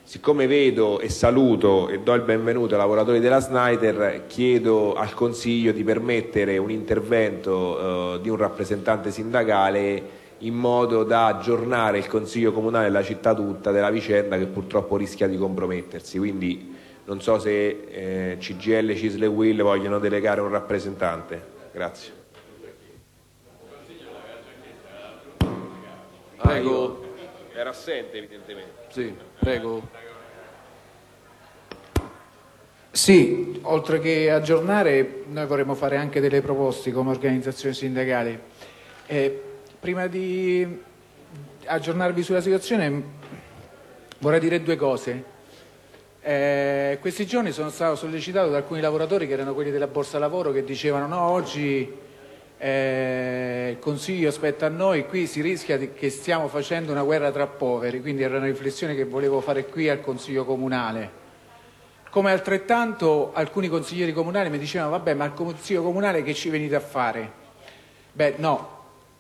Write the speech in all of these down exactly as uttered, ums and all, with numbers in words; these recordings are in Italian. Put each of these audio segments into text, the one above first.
Siccome vedo e saluto e do il benvenuto ai lavoratori della Snyder, chiedo al Consiglio di permettere un intervento eh, di un rappresentante sindacale in modo da aggiornare il Consiglio Comunale e la città tutta della vicenda, che purtroppo rischia di compromettersi. Quindi non so se eh, C G I L, C I S L e U I L vogliono delegare un rappresentante. Grazie. Prego. Ah, era assente evidentemente. Sì, prego. Sì, oltre che aggiornare, noi vorremmo fare anche delle proposte come organizzazione sindacale. Eh, prima di aggiornarvi sulla situazione vorrei dire due cose. Eh, questi giorni sono stato sollecitato da alcuni lavoratori che erano quelli della Borsa Lavoro, che dicevano no, oggi eh, il Consiglio aspetta a noi, qui si rischia di, che stiamo facendo una guerra tra poveri, quindi era una riflessione che volevo fare qui al Consiglio Comunale. Come altrettanto alcuni consiglieri comunali mi dicevano vabbè, ma al Consiglio Comunale che ci venite a fare? Beh no,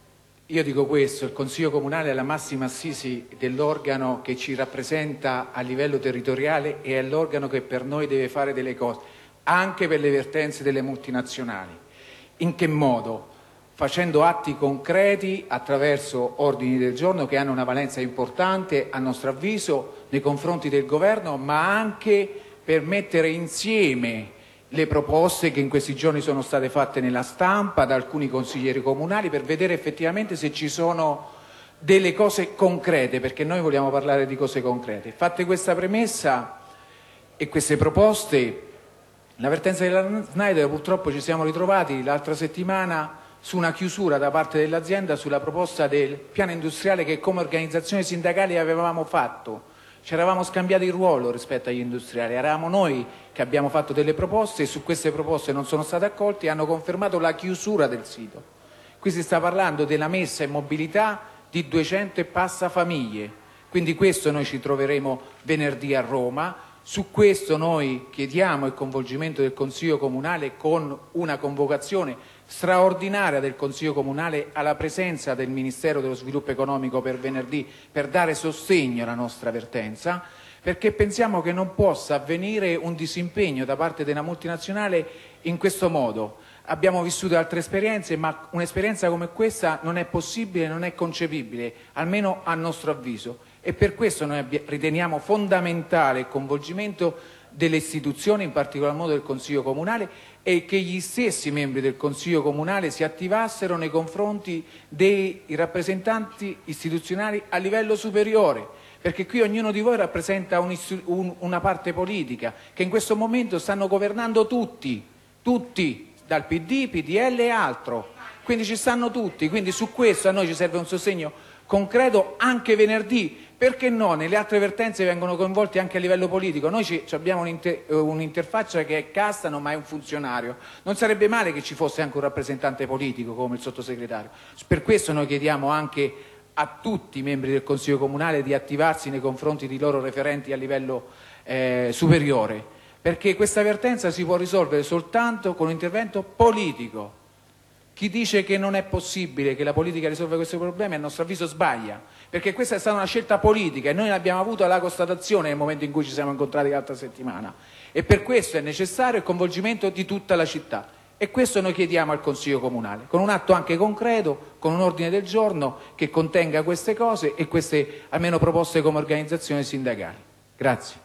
io dico questo, il Consiglio Comunale è la massima assisi dell'organo che ci rappresenta a livello territoriale e è l'organo che per noi deve fare delle cose, anche per le vertenze delle multinazionali. In che modo? Facendo atti concreti attraverso ordini del giorno che hanno una valenza importante, a nostro avviso, nei confronti del governo, ma anche per mettere insieme le proposte che in questi giorni sono state fatte nella stampa da alcuni consiglieri comunali, per vedere effettivamente se ci sono delle cose concrete, perché noi vogliamo parlare di cose concrete. Fatte questa premessa e queste proposte, l'avvertenza della Snyder, purtroppo ci siamo ritrovati l'altra settimana su una chiusura da parte dell'azienda sulla proposta del piano industriale che come organizzazione sindacale avevamo fatto. Ci eravamo scambiati il ruolo rispetto agli industriali, eravamo noi che abbiamo fatto delle proposte e su queste proposte non sono state accolte e hanno confermato la chiusura del sito. Qui si sta parlando della messa in mobilità di duecento e passa famiglie, quindi questo noi ci troveremo venerdì a Roma. Su questo noi chiediamo il coinvolgimento del Consiglio Comunale con una convocazione straordinaria del Consiglio Comunale alla presenza del Ministero dello Sviluppo Economico per venerdì, per dare sostegno alla nostra vertenza, perché pensiamo che non possa avvenire un disimpegno da parte della multinazionale in questo modo. Abbiamo vissuto altre esperienze, ma un'esperienza come questa non è possibile, non è concepibile, almeno a nostro avviso. E per questo noi riteniamo fondamentale il coinvolgimento delle istituzioni, in particolar modo del Consiglio Comunale, e che gli stessi membri del Consiglio Comunale si attivassero nei confronti dei rappresentanti istituzionali a livello superiore, perché qui ognuno di voi rappresenta un, un, una parte politica che in questo momento stanno governando tutti, tutti, dal P D, P D L e altro, quindi ci stanno tutti, quindi su questo a noi ci serve un sostegno concreto anche venerdì. Perché no? Nelle altre vertenze vengono coinvolti anche a livello politico. Noi ci, ci abbiamo un'inter, un'interfaccia che è Castano, ma è un funzionario. Non sarebbe male che ci fosse anche un rappresentante politico come il sottosegretario. Per questo noi chiediamo anche a tutti i membri del Consiglio Comunale di attivarsi nei confronti di loro referenti a livello eh, superiore, perché questa vertenza si può risolvere soltanto con un intervento politico. Chi dice che non è possibile che la politica risolva questi problemi, a nostro avviso sbaglia, perché questa è stata una scelta politica e noi ne abbiamo avuto la constatazione nel momento in cui ci siamo incontrati l'altra settimana, e per questo è necessario il coinvolgimento di tutta la città, e questo noi chiediamo al Consiglio Comunale, con un atto anche concreto, con un ordine del giorno che contenga queste cose e queste almeno proposte come organizzazioni sindacali. Grazie.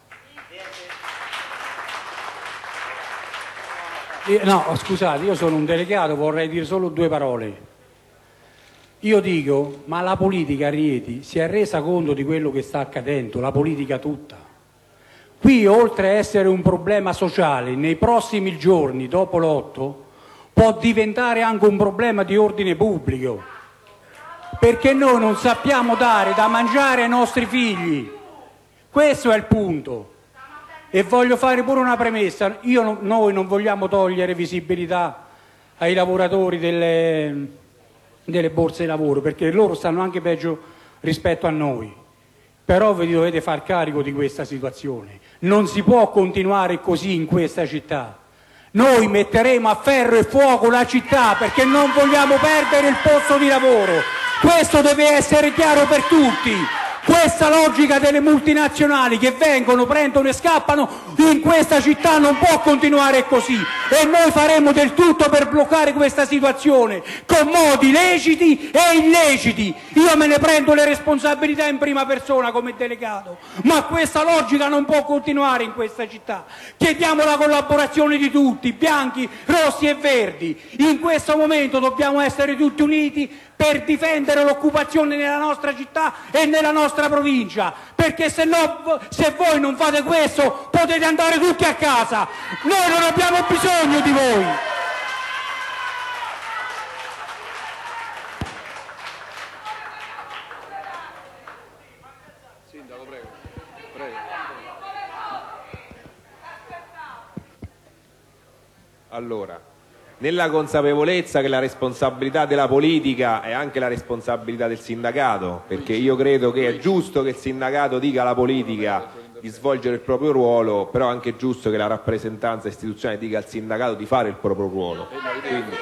No, scusate, io sono un delegato, vorrei dire solo due parole. Io dico, ma la politica, Rieti, si è resa conto di quello che sta accadendo, la politica tutta. Qui, oltre a essere un problema sociale, nei prossimi giorni, dopo l'otto, può diventare anche un problema di ordine pubblico, perché noi non sappiamo dare da mangiare ai nostri figli. Questo è il punto. E voglio fare pure una premessa, io, noi non vogliamo togliere visibilità ai lavoratori delle, delle borse di lavoro, perché loro stanno anche peggio rispetto a noi, però vi dovete far carico di questa situazione, non si può continuare così in questa città. Noi metteremo a ferro e fuoco la città perché non vogliamo perdere il posto di lavoro, questo deve essere chiaro per tutti. Questa logica delle multinazionali che vengono, prendono e scappano in questa città non può continuare così, e noi faremo del tutto per bloccare questa situazione con modi leciti e illeciti. Io me ne prendo le responsabilità in prima persona come delegato, ma questa logica non può continuare in questa città. Chiediamo la collaborazione di tutti, bianchi, rossi e verdi. In questo momento dobbiamo essere tutti uniti per difendere l'occupazione nella nostra città e nella nostra provincia, perché se no, se voi non fate questo potete andare tutti a casa, noi non abbiamo bisogno di voi. Sindaco, prego. Prego. Allora, nella consapevolezza che la responsabilità della politica è anche la responsabilità del sindacato, perché io credo che è giusto che il sindacato dica alla politica di svolgere il proprio ruolo, però è anche giusto che la rappresentanza istituzionale dica al sindacato di fare il proprio ruolo. Quindi,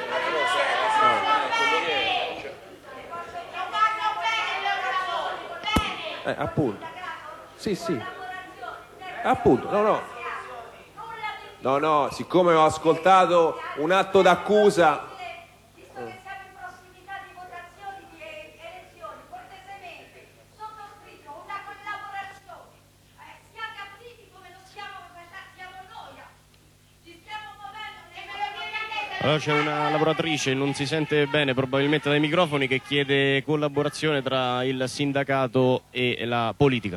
eh, appunto, sì, sì, appunto, no, no. No, no, siccome ho ascoltato un atto d'accusa. Visto che siamo in prossimità di votazioni di elezioni, cortesemente sottoscritto una collaborazione. Eh, sia capiti come lo siamo, siamo noi. Ci stiamo muovendo e me lo viene a dire. Allora c'è una lavoratrice, non si sente bene probabilmente dai microfoni, che chiede collaborazione tra il sindacato e la politica.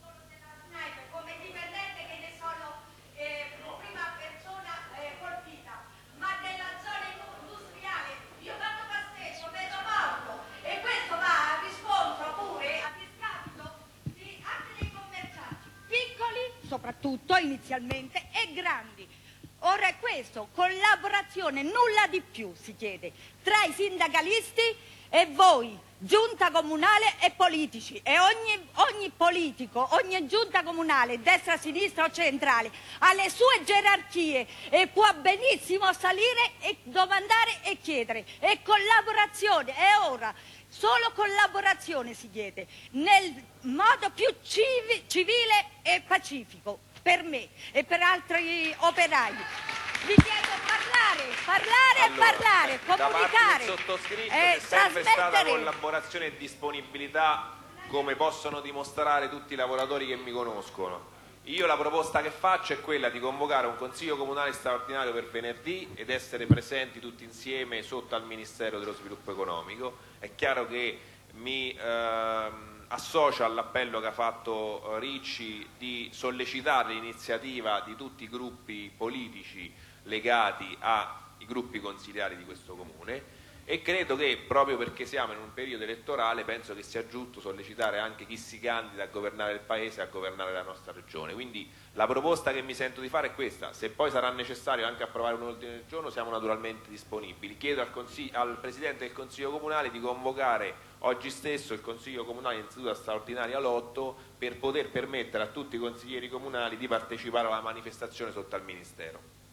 Come dipendente che ne sono eh, prima persona eh, colpita, ma nella zona industriale io vado passeggio, vedo morto, e questo va a riscontro pure a discapito di anche dei commercianti, piccoli soprattutto inizialmente e grandi. Ora è questo, collaborazione, nulla di più si chiede, tra i sindacalisti e voi, giunta comunale e politici, e ogni, ogni politico, ogni giunta comunale, destra, sinistra o centrale, ha le sue gerarchie e può benissimo salire e domandare e chiedere, e collaborazione, è ora, solo collaborazione si chiede, nel modo più civi, civile e pacifico, per me e per altri operai. Vi chiedo parlare, parlare Allora, e parlare, da parte comunicare, del sottoscritto eh, c'è sempre stata trasmettere. collaborazione e disponibilità, come possono dimostrare tutti i lavoratori che mi conoscono. Io la proposta che faccio è quella di convocare un consiglio comunale straordinario per venerdì ed essere presenti tutti insieme sotto al Ministero dello Sviluppo Economico. È chiaro che mi ehm, associo all'appello che ha fatto Ricci di sollecitare l'iniziativa di tutti i gruppi politici legati ai gruppi consigliari di questo Comune, e credo che proprio perché siamo in un periodo elettorale penso che sia giusto sollecitare anche chi si candida a governare il Paese e a governare la nostra regione. Quindi la proposta che mi sento di fare è questa: se poi sarà necessario anche approvare un ordine del giorno siamo naturalmente disponibili. Chiedo al, al Presidente del Consiglio Comunale di convocare oggi stesso il Consiglio Comunale in seduta straordinaria Lotto per poter permettere a tutti i consiglieri comunali di partecipare alla manifestazione sotto al Ministero.